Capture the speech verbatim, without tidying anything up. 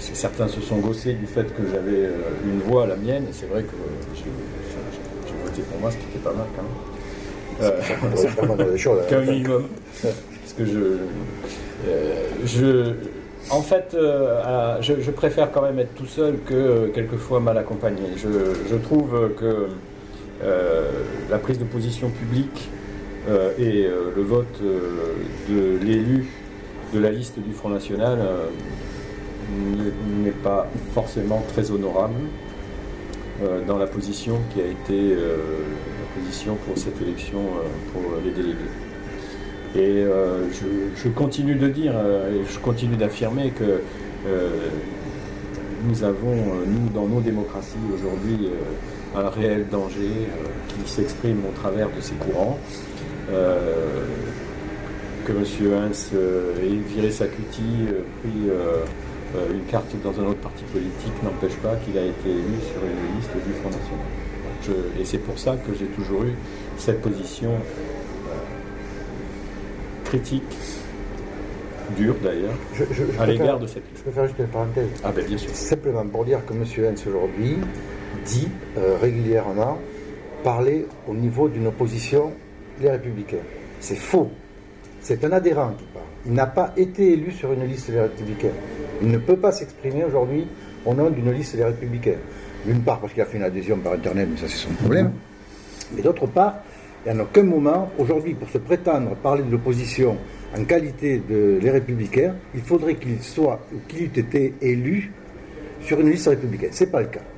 certains se sont gaussés du fait que j'avais euh, une voix, la mienne, et c'est vrai que j'ai, j'ai, j'ai voté pour moi, ce qui était pas mal quand même. Euh, c'est vraiment des choses. Qu'un minimum. Parce que je. Euh, je en fait, euh, je, je préfère quand même être tout seul que euh, quelquefois mal accompagné. Je, je trouve que euh, la prise de position publique euh, et euh, le vote euh, de l'élu de la liste du Front National euh, n'est pas forcément très honorable euh, dans la position qui a été euh, la position pour cette élection euh, pour les délégués. Et euh, je, je continue de dire, euh, et je continue d'affirmer que euh, nous avons, euh, nous, dans nos démocraties aujourd'hui, euh, un réel danger euh, qui s'exprime au travers de ces courants. Euh, que M. Hens euh, ait viré sa cutie, euh, pris euh, euh, une carte dans un autre parti politique n'empêche pas qu'il a été élu sur une liste du Front National. Je, et c'est pour ça que j'ai toujours eu cette position euh, critique, dure d'ailleurs, je, je, je à l'égard faire, de cette liste. Je peux faire juste une parenthèse. Ah ben bien sûr. Simplement pour dire que M. Hens aujourd'hui dit euh, régulièrement parler au niveau d'une opposition les Républicains. C'est faux. C'est un adhérent qui parle. Il n'a pas été élu sur une liste des Républicains. Il ne peut pas s'exprimer aujourd'hui au nom d'une liste des Républicains. D'une part parce qu'il a fait une adhésion par Internet, mais ça c'est son problème. Mais d'autre part, il n'y a en aucun moment, aujourd'hui, pour se prétendre parler de l'opposition en qualité de les Républicains, il faudrait qu'il soit, qu'il ait été élu sur une liste républicaine. Ce n'est pas le cas.